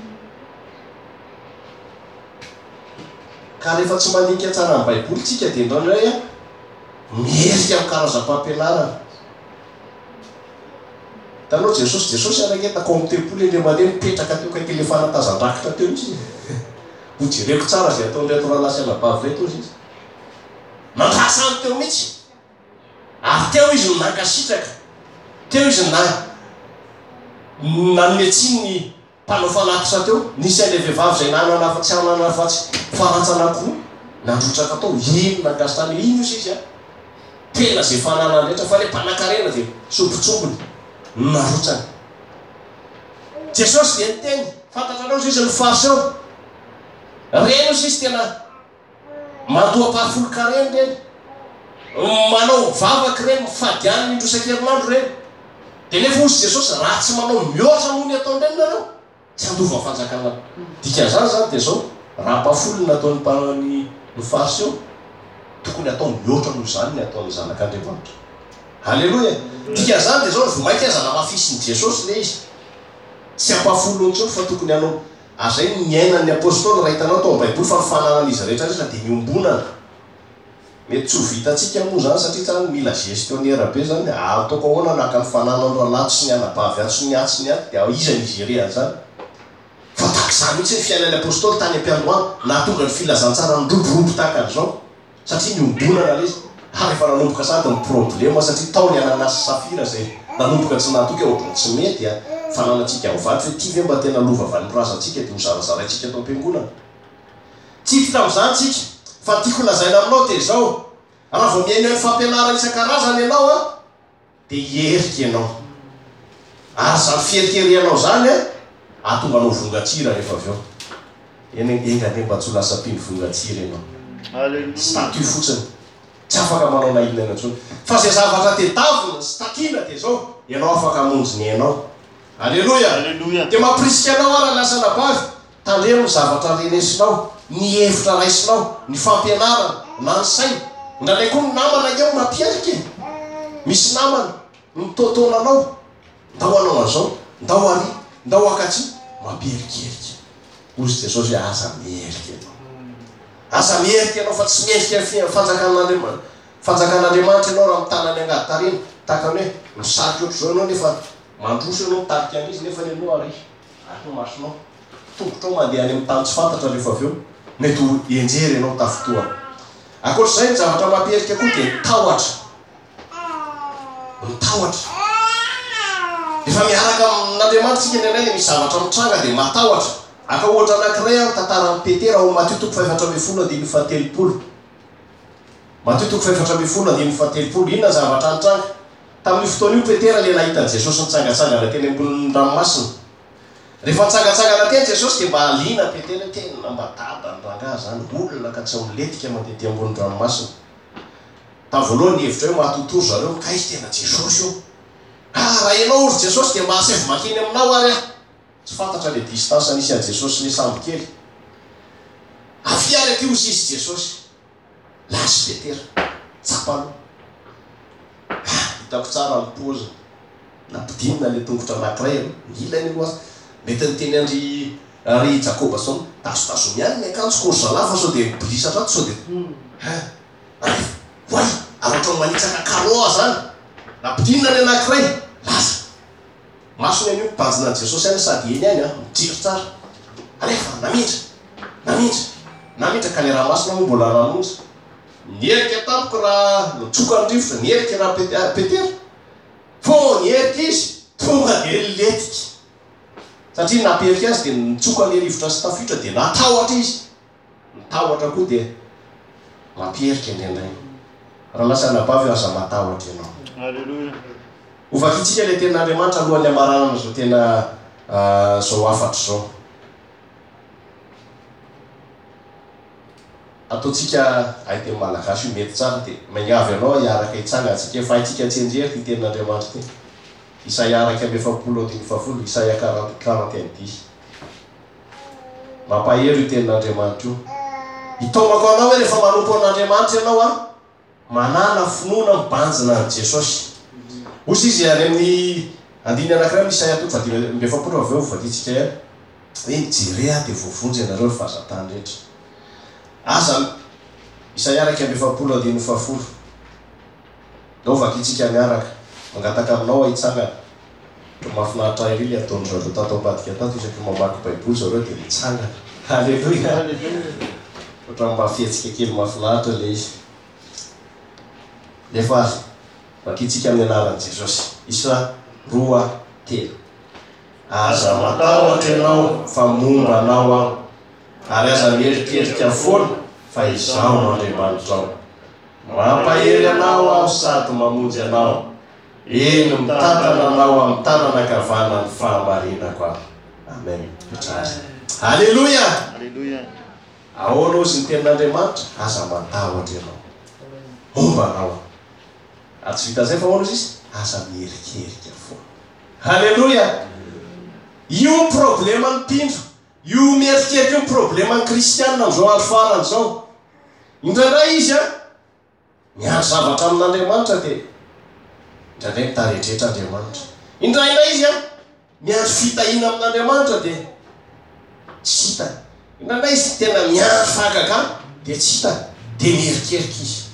Ka rehefa tsy mandinika tsara amin'ny Baiboly tsika dia indraindray a mierika amin'ny karazam-pampianarana. Hitanao Jesosy, Jesosy araketako amin'ny tempoly ilay mandeha mipetraka teo kaiky ilay fanatazan-drakitra teo izy. Ho jereko tsara izay ataon'ireto rahalahy sy anabavy reto izy. nandrasany teo mihitsy ary teo izy no nankasitraka teo izy na nanmetsiny ny mpanao fanatitra teo nisy an'le vehivavy zay nana nafatsy anana afatsy faratsanako nandrotraka tao ino nankasitany ino izy izy a tena zay fanana rehetra fa le mpanakarena de sombotsombony narotrany Jesosy dia niteny fantatranao izy izy ny farsy eo reno izy izy tena mandoa-parifolo kareny reny manao vavaky reny mifadiany mindrosan-kerinandro reny de nefa ozy Jesosy raha tsy manao mihoatra noho ny ataon-dreny nareo tsy andova fanjakana dikan'izany zany de zao raha mpafolo nataony mpanany ny farsy eo tokony atao mihoatra noho zany ny ataon'ny zanak'Andriamanitra. Halleloja. Dikan'izany de zao vomaika azana mafisiny Jesosy le izy tsy ampafolo intsony fa tokony anao azay miainan'ny apôstôly raha hitanao tao am-baiboly fa mifananan'izy rehetra rehetra de miombonana mety tsy ho vitatsika moa zany satria tsany mila gestionnaire be zany ataoko ahoana naka ny fananany ralato sy ny anabavy ato sy ny ato sy ny ato de izany izy ire zany fa takizany mihitsy ny fiainan'ny apôstôly tany am-piandohana na tonga ny filazantsara ny roborobo takan'izao satria miombonana le izy ary efa nanomboka sady ny problema satria taony ananasy safira zay nanomboka tsy natoka ohatrany tsy mety a fananatsika avaty hoe ty ve mba tena lova vanim-pirazatsika de ho zarazaraitsika atao am-piangonana tsy hita tam'izany tsika fa tiako lazaina aminao de zao raha vao miaino ny fampianarana isan-karazany ianao a de hierika ianao ary zany fierikerianao zany a atonga anao vongatsira rehefa avy eo eny engane mba tsy ho lasa mpiny vongatsira ianao statut fotsiny tsy afaka manao nainana intsony fa zay zavatra tedavina sy takina de zao ianao afaka amonjy ny ianao. Alleluia. De mampirisika anao ara lasa nabavy tandremo ny zavatra renesinao ny hevitra raisinao ny fampianarana na ny saina ndralay koa ny namana eo mampiarika misy namana mitotonanao ndao anao an'izao ndao ary ndao akatsy mampierikerika ozy Jesosy hoe aza mierika ianao aza mierika ianao fa tsy mierika fanjakan'Andriamanitra fanjakan'Andriamanitra ianao raha mitanany angady tariny takany hoe misaky ohatr' zao ianao nefa mandroso ianao mitarika an'izy nefa ianao ary ary masonao tongotrao mandeha any amin'ny tany tsy fantatra rehefa avy eo mety ho enjery ianao tafotoana. Ankoatr'izay ny zavatra mampierika koa de mitahotra mitahotra efa miaraka amin'Andriamanitra tsika nenay de misy zavatra mitranga de matahotra aka ohatra anankiray a tantaran'ny Petera ao Matthieu toko faefatra amby folo andiny fahatelopolo Matthieu toko faefatra amby folo andiny fahatelopolo inona zavatra nitranga tamin'ny fotoan'io Petera le nahita Jesosy nitsangatsangana teny ambony ranomasina rehefa nitsangatsangana teny Jesosy de mba alina Petera tena mba dada ny rangahy zany olona ka tsy miletika mandeha ambony ranomasina tavoalohany hevitra hoe mahatotory zareo ka izy tena Jesosy io ah raha ianao ozy Jesosy de mahasevy makeny aminao ary a tsy fantatra le distance nisy an Jesosy ny sambo kely afiary aty ozy izy Jesosy lasy Petera tsapalo hitako tsara ny pozy nampidinina le tongotra anankiray ilany aloha mety nyteny andry ary Jakoba sao tasotaso miany ny akanjo korsa lafa sao de mibilisatra ato sao de way aratra manitsaka karoa zany nampidinina ny anankiray lasa masony an'io mpanjina Jesosy any sady eny any a mitsiry tsara alefa namindra namindra namindra ka le raha masina mo mbola ramonjy nierika tampoka raha nitsoka ny rivotra nierika raha Petera fô nierika izy tonga de letika satria naperika azy de nitsoka ny rivotra sy tafitra de natahotra izy nitahotra koa de mampierika indrindray raha lasa nabavy aza matahotra ianao. Alleluia. Ovakitsika le ten'Andriamanitra alohan'ny amaranana zao tena zao afatra zao ataotsika ay teny malagasy io mety tsara de magnavy anao hiaraka hitsanga atsika efa haitsika tsenjerika ny ten'Andriamanitra ty isa hiaraka amby efapolo andiny fafolo Isaia quarante et un dix mampahery io ten'Andriamanitra io hitaomako anao hoe rehefa manompo an'Andriamanitra ianao a manana finoana mibanjina ny Jesosy ozy izy any amin'ny andiny anankiray Isaia toko fadimy amby efapolo avy eo vaditsika hoe mijerea de voavonjy ianareo ny fahazatany rehetra aza Isaia raiky amby efapolo andiny fafolo dao vakitsika miaraka mangataka aminao ahitsanga mahafinaritra ery le ataony zareo tato ambadika tato isaky mamaky baiboly zareo de mitsanga. Halleluia. Ohatran'ny mba fihetsika kely mahafinaritra le izy lefa azy vakitsika amin'ny anaran'i Jesosy isa roa telo aza matahotra ianao fa momba anao aho ary aza mierikerika foana fa izaho no Andriamanitra ao mampahery anao aho sady mamonjy anao eny mitantana anao amin'ny tanana kavana ny fahamarinako aho amen petrazy halleloia Alléluia. ahoana ozy ny tenin'Andriamanitra aza matahotra ianao momba anao atsy vita zay fa ahoana izy aza mierikerika foana halleloia io problema ny mpindro io mierikerika io problema ny kristianina am'izao andro farany zao indraindray izy a miaro zavatra amin'Andriamanitra dia indraindray mitaretrehitra Andriamanitra indraindray izy a miaro fitahina amin'Andriamanitra dia tsy hita indraindray izy tena miaro fagaka dia tsy hita dia mierikerika izy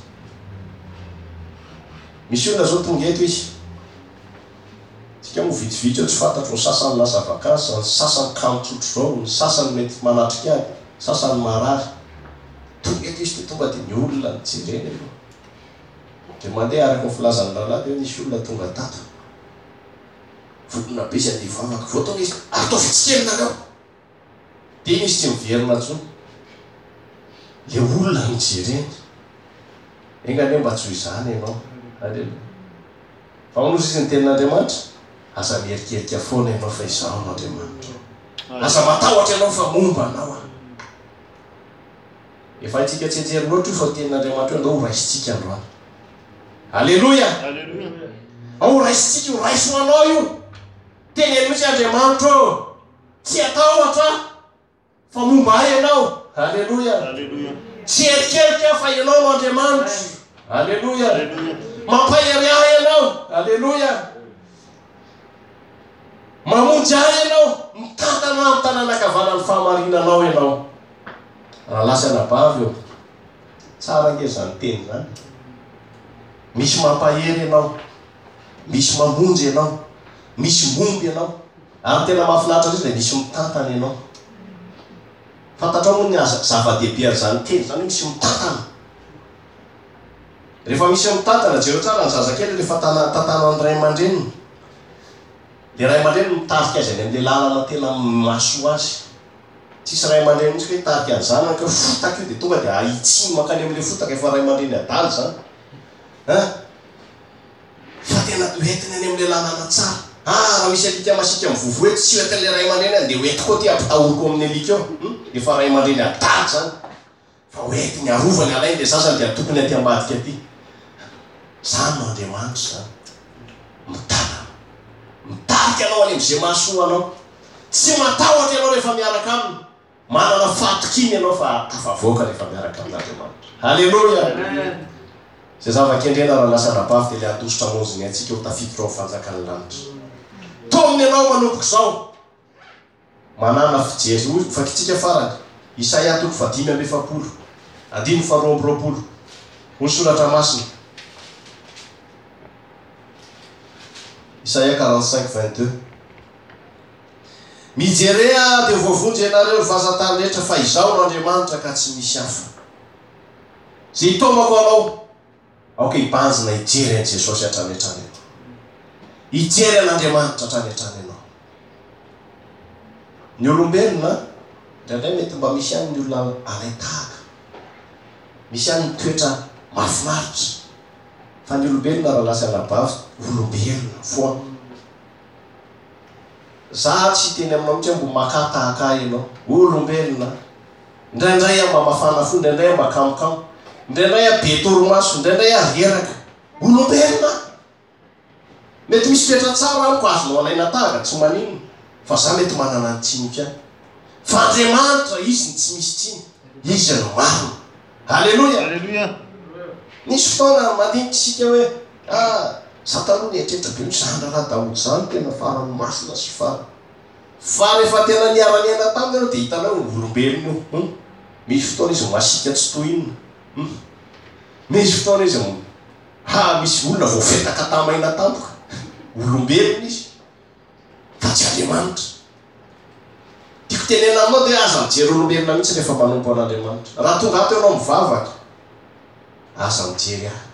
misy olona zao tonga eto izy tsika mo vitsivitsy tsy fantatro ny sasany lasa vakansy ny sasany kamotsotro zao ny sasany mety manatrika aby sasany marary tonga eto izy tonga dia ny olona ny jereny aloha dia mandeha araka ny filazan'ny lalahy dia nisy olona tonga tato volona be sy andivavaka vao tonga izy atao vitsikelonareo dia iny izy tsy miverina tsony le olona ny jereny engany mba tsy ho izany ianao alleluia fa onozy izy ny tenin'Andriamanitra aza mierikerika foana ianao fa izaho no Andriamanitra aza matahotra ianao fa momba anao a efa itsika tsejery loatra io fa tenin'Andriamanitra io andao ho raisitsika androany alleluia Alléluia. ao raisitsika io raiso anao io teneny misy Andriamanitra tsy atahotra fa momba ahy ianao alleluia Alléluia. tsy erikerika fa ianao no Andriamanitra alleluia Alléluia. mampahery ahy ianao alleluia mamonjy ahy ianao mitantana amin'ny tanàna ny fahamarinanao ianao raha lasa anabavy eo tsara nge zany teny zany misy mampahery ianao misy mamonjy ianao misy momby ianao ary tena mahafinaritra izy dia misy mitantana ianao fantatra moa ny aza zava-dehibe ary zany teny zany misy mitantana rehefa misy mitantana jereo tsara ny zazakely rehefa tantana ny ray aman-dreniny le ray aman-dreny mitarika azy any amin'le lalana tena maso azy tsisy ray aman-dreny mihitsy hoe tarika any zanany ka fotaka io dia tonga dia ahitsiny makany amin'le fotaka efa ray aman-dreny adaly zany a fa tena hoentiny any amin'le lalana tsara ah raha misy alika masika mivovo eto tsy hoentin'le ray aman-dreny any dia hoentiko ty ampitahoriko amin'ny alika eo efa ray aman-dreny adaly zany fa hoentiny arovany alainy dia sasany dia tokony aty ambadika aty zany no Andriamanitra zany mitana mitarika anao any am'izay mahasoa anao tsy matahotra ianao rehefa miaraka aminy manana fatokiny ianao fa tafavoaka rehefa miaraka amin'Andriamanitra halleluia zay zavakendrena raha lasa anabavy dia le atositra monjiny atsika ho tafiditra ao fanjakany lanitra tomony ianao manomboka zao manana fijery fakitsika farany Isaia toko fadimy amby efapolo andiny faharoa amby roapolo ny soratra masina Isaia quarante-cinq vingt-deux mijerea dia voavonjy ianareo vazatany rehetra fa izao no Andriamanitra ka tsy misy hafa zay hitomako anao aoka hibanjina hijery an' Jesosy hatranetrany ianao hijery an'Andriamanitra hatranetrany ianao ny olombelona indraindray mety mba misy any ny olona alaitahaka misy any ny toetra mahafinaritra fa ny olombelona raha lasa anabavy olombelona foana za tsy teny aminao mitsy mbo makatahaka ianao olombelona indraindray mba mafana fo indraindray mba kamokamo indraindray a be toromaso indraindray areraka olombelona mety misy toetra tsara amiko azonao alaina tahaka tsy manino fa za mety manana ny tsinika any fa Andriamanitra izy ny tsy misy tsiny izy no marina halleluia Alléluia. nisy fotoana mandinitsika hoe ah satanoa nietrehitra be misandra raha daholy zany tena farany masina sy fara fa rehefa tena niara-niaina taminy ianao dia hitanao ny olombelona io misy fotoana izy masika tsy toy inona misy fotoana izy ha misy olona voafetaka tamaina tampoka olombelona izy fa tsy Andriamanitra tiako tenena aminao dia aza mijery olombelona mihitsy rehefa manompo an'Andriamanitra raha tonga ato ianao mivavaka aza mijery ahy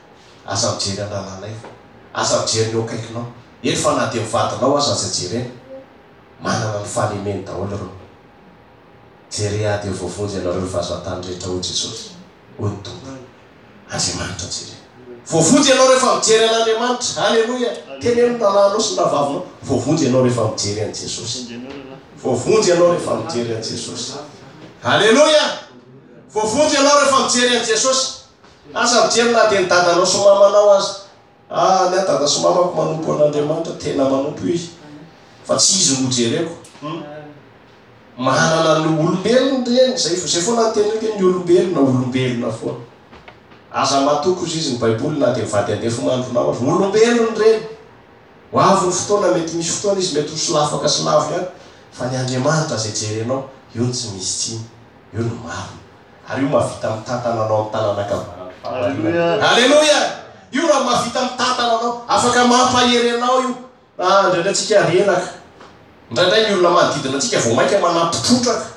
aza mijery analanay fa aza mijery ny eo akaikinao eny fa na dia mivatanao aza aza jereny manana ny fahalemeny daholo reo jery ady eo voavonjy ianareo fahazatany rehetra ho Jesosy ho ny tompo Andriamanitra jery voavonjy ianao rehefa mijery an'Andriamanitra halleloia teneno nananao sy navavinao voavonjy ianao rehefa mijery an' Jesosy voavonjy ianao rehefa mijery an' Jesosy halleloia voavonjy ianao rehefa mijery an' Jesosy asa mijery na dia ny dadanao sy mamanao aza ah ny dada sy mamako manompo an'Andriamanitra tena manompo izy fa tsy izy no jereko manana ny olombelona reny zay zay foana nyteniko ny olombelona olombelona foana aza matoko izy ny baiboly na dia mivady andefo mandronao azy olombelona reny ho avy ny fotoana mety misy fotoana izy mety ho solafaka sy lavo ihany fa ny Andriamanitra zay jerenao io ny tsy misy tsiny io no marina ary io mahavita mitantananao amin'ny tanana halleloia io raha mahavita mitantananao afaka mampaherenao io ah indraindray antsika renaka indraindray ny olona manodidina antsika vao mainka manampitrotraka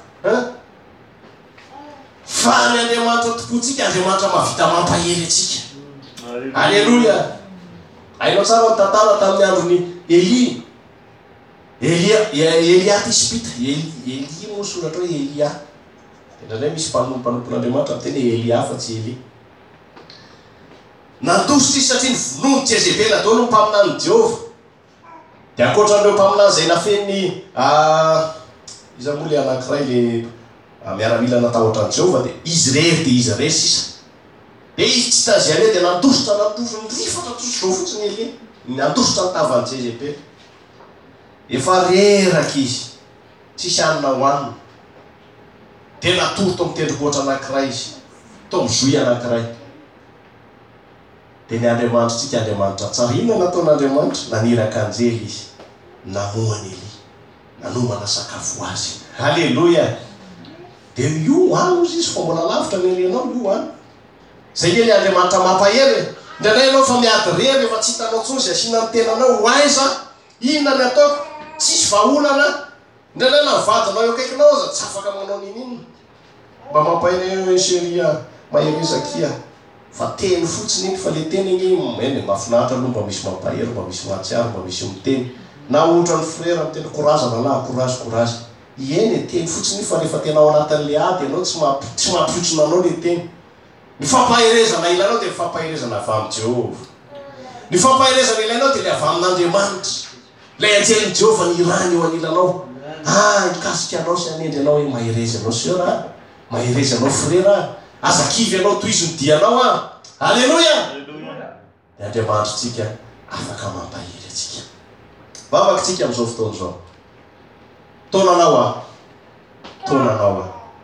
fa ny Andriamanitra tompontsika Andriamanitra mahavita mampahery atsika halleloia ainao tsara ny tantara tamin'ny androny Eli Elia Elia Tispita Eli moa soratra hoe Elia indraindray misy mpanompan'Andriamanitra miteny Elia fa tsy Eli nandositra izy satria ny vonono Jezebela daholo mpaminany Jehova dia ankoatran'ireo mpaminany zay nafeny iza moa le anankiray le miaramila natahotra an' Jehova dia izy rery dia izy rery sisa dia izy tsy taziane dia nandositra nandositra nirifatra tosy zao fotsiny Eli nandositra ny tavan'ny Jezebela efa reraka izy tsisy anina hoanina dia natory to mitendrikoatra anankiray izy to mizoy anankiray dia ny Andriamanitra tsika Andriamanitra tsara inona nataon'Andriamanitra naniraka anjely izy namohany Eli nanomana sakafo azy halleloia dia io ano izy izy fa mbola lavitra ny elenao io ano zay ny Andriamanitra mampahery indraindray ianao fa miady rery efa tsy hitanao tsony zay asina ny tenanao hoaiza inona ny ataoko tsisy vaholana indraindray na mivadinao eo akaikinao aza tsy afaka manao nin'inona mba mampahery eo seria mahery Ezakia fa teny fotsiny iny fa le teny igny eny mahafinaritra aloha mba misy mampahery mba misy mahatsiaro mba misy miteny na ohatra ny frera miteny koraza lalahy korazy korazy ieny teny fotsiny fa rehefa tena ao anatin'le ady ianao tsy tsy mampihotrona anao le teny ny fampaherezana ilanao dia fampaherezana avy amin'ny Jehova ny fampaherezana ilainao dia le avy amin'Andriamanitra lay anjelin'i Jehova ny rany eo anilanao ah ikasika anao sy anendry anao hoe mahereza anao sera mahereza anao frera aza kivy anao toy izy nydianao ah halleloia ny Andriamanitra tsika afaka mampahery atsika vavaky tsika amin'izao fotoana izao taonanao ah taonanao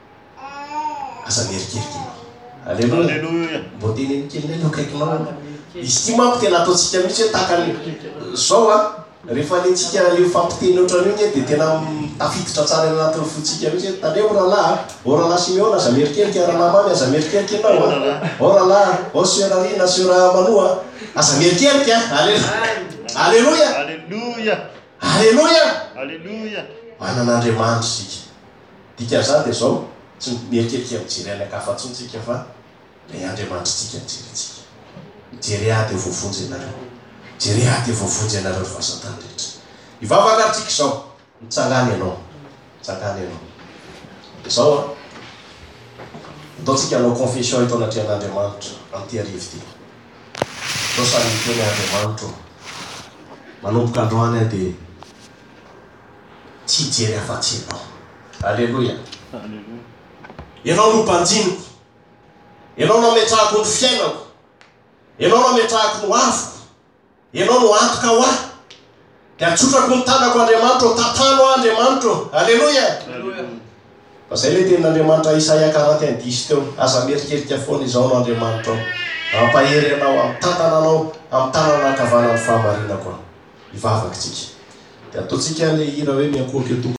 ah aza mierikeriky halleloia mbo teneny kelinay leo akaikinao izy ty manko tena ataontsika mihitsy hoe takany zao ah rehefa lentsika le fampiteny ohatran'io nye dia tena tafiditra tsara anatin'ny fotsika mihitsy hoe tandreo rahalahy o rahalahy Simeona aza mierikeriky rahamamamy aza mierikeriky anao a o rahalahy o sera Rina sera Manoa aza mierikeriky a halleloia Alléluia. halleloia Alléluia. manan'Andriamanitra sika dika zany dia zao tsy mierikeriky mijery any akafatsony tsika fa le Andriamanitra tsika mijerytsika mijery ady voavonjy ianareo jery ady voavonjy ianareo fasatany rehetra ivavaka aritsika zao mitsangany ianao mitsangany ianao zao a ataontsika anao confession ito anatria an'Andriamanitra am'ty arivo ty atao samy teny Andriamanitra manomboka androany a dia tsy jery afa-tsy ianao halleloia ianao no mpanjiniko ianao no ametrahako ny fiainako ianao no ametrahako no afoko ianao no antoka ho ahy dia atsotrako ny tanako Andriamanitra tantano Andriamanitra halleloia fa zay le tenin'Andriamanitra Isaia quarante et un dix teo aza mierikeriky foana izao no Andriamanitra ampahery anao amin'ny tantananao amin'ny tanana ankavanan'ny fahamarinako ivavaky tsika dia ataontsika le hira hoe miankohaka eto